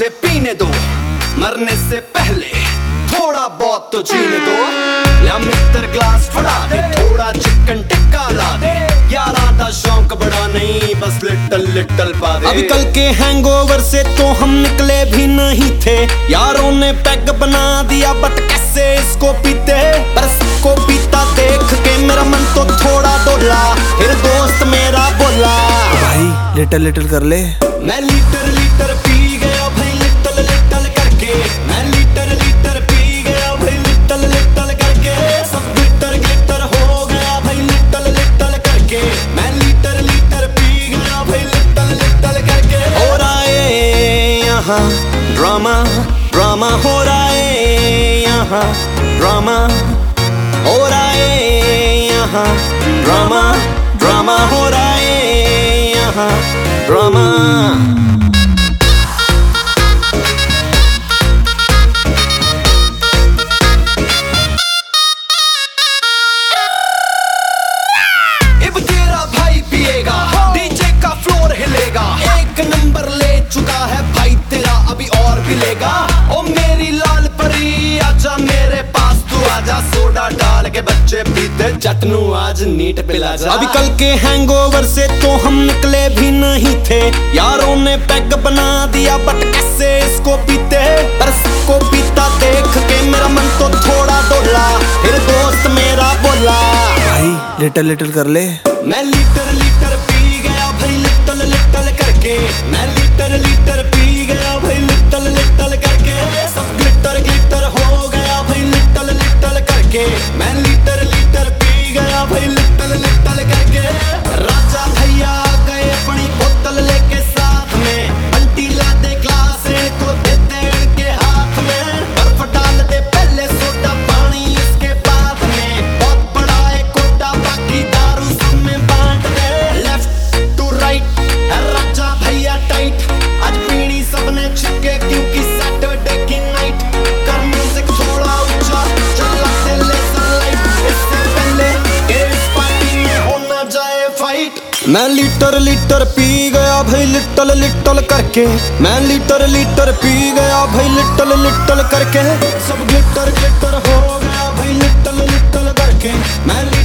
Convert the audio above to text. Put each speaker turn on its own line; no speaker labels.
मुझे पीने दो, मरने से पहले थोड़ा बहुत तो जीने दो। या मिस्टर ग्लास फड़ा दे, थोड़ा चिकन टिक्का ला दे, यारा दा शौक बड़ा नहीं, बस लिटल लिटल पा दे।
अभी कल के हैंगओवर से तो हम निकले भी नहीं थे, यारों ने पैग बना दिया बट कैसे इसको पीते। पर सबको पीता देख के मेरा मन तो थोड़ा डोला, फिर दोस्त मेरा बोला भाई लिटल लिटल कर ले।
मैं लीटर लीटर पी गया भाई लिटल लिटल करके, मैं लीटर लीटर पी गया भाई लिटल लिटल करके। सब ग्लिटर ग्लिटर हो गया भाई लिटल लिटल करके, मैं लीटर लीटर पी गया भाई लिटल लिटल करके।
हो रहा है यहाँ ड्रामा ड्रामा, हो रहा है यहाँ ड्रामा, हो रहा है यहाँ ड्रामा ड्रामा, हो रहा है यहाँ ड्रामा।
अब तेरा भाई पिएगा, डीजे का फ्लोर हिलेगा, एक नंबर ले चुका है भाई तेरा, अभी और भी लेगा। ओ मेरी लाल परी आजा मेरे पास तू आजा, सोडा डाल के बच्चे पीते चटनू आज नीट पिला जा।
अभी कल के हैंगओवर से तो हम निकले भी नहीं थे, यारों ने पैग बना दिया बट कैसे इसको पीते। पर सबको पीता देख के मेरा मन तो थोड़ा डोला, फिर दोस्त मेरा बोला भाई लिटल लिटल कर ले।
मैं लीटर लीटर पी गया भाई लिटल लिटल करके, मैं लीटर लीटर पी गया भाई लिटल लिटल करके। सब ग्लिटर ग्लिटर हो गया भाई लिटल लिटल करके, मैं लीटर लीटर पी गया भाई लिटल लिटल करके। राजा भैया आ गए अपनी बोतल लेके साथ में, बंटी ला दे ग्लास को देते इनके हाथ में, बर्फ डाल दे पहले सोडा पानी इसके बाद में, बहुत बड़ा है कोटा बाकी दारू सब में बांट दे। लेफ्ट टू राइट है राजा भैया टाइट, आज पीनी सबने छिपके क्योंकि सैटरडे की नाइट। कर म्यूजिक थोड़ा ऊंचा चलाते लेजर लाइट, इससे पहले कि इस पार्टी में हो ना जाए फाइट।
मैं लीटर लीटर पी गया भाई लिटल लिटल करके, मैं लीटर लीटर पी गया भाई लिटल लिटल करके।
सब ग्लिटर ग्लिटर हो गया भाई लिटल लिटल करके, मैं